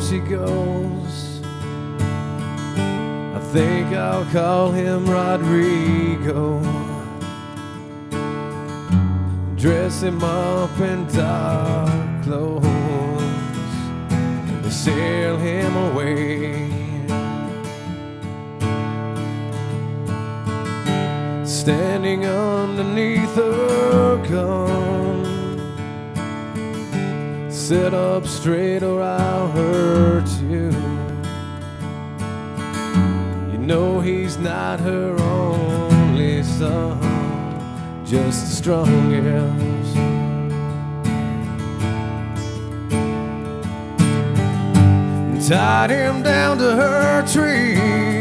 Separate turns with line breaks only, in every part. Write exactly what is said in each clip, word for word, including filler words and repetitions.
she goes. I think I'll call him Rodrigo. Dress him up in dark clothes and sail him away. Standing underneath her gun, sit up straight or I'll hurt you. You know he's not her only son, just the strongest. Tied him down to her tree.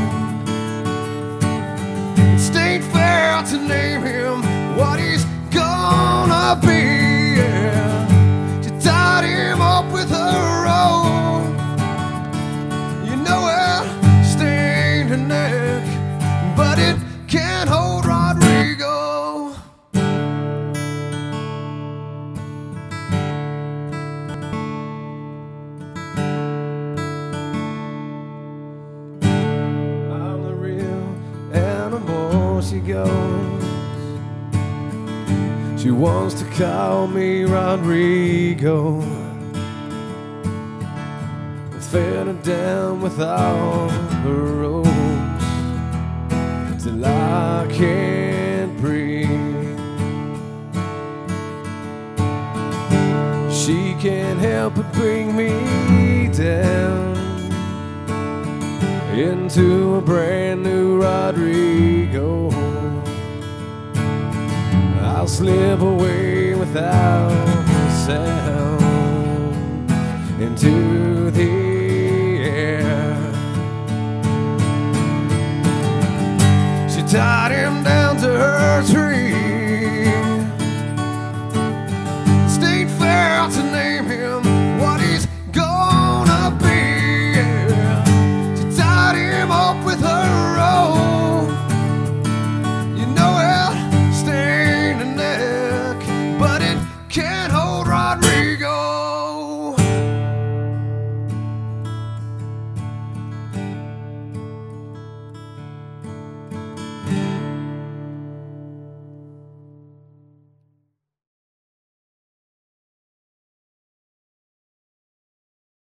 It ain't fair to name him what he's gonna be. Yeah. She tied him up with her rope. You know it stained her neck, but it can't hold Rodrigo. She goes. She wants to call me Rodrigo. I fed her down with all her ropes till I can't breathe. She can't help but bring me down into a brand new Rodrigo. I'll slip away without a sound into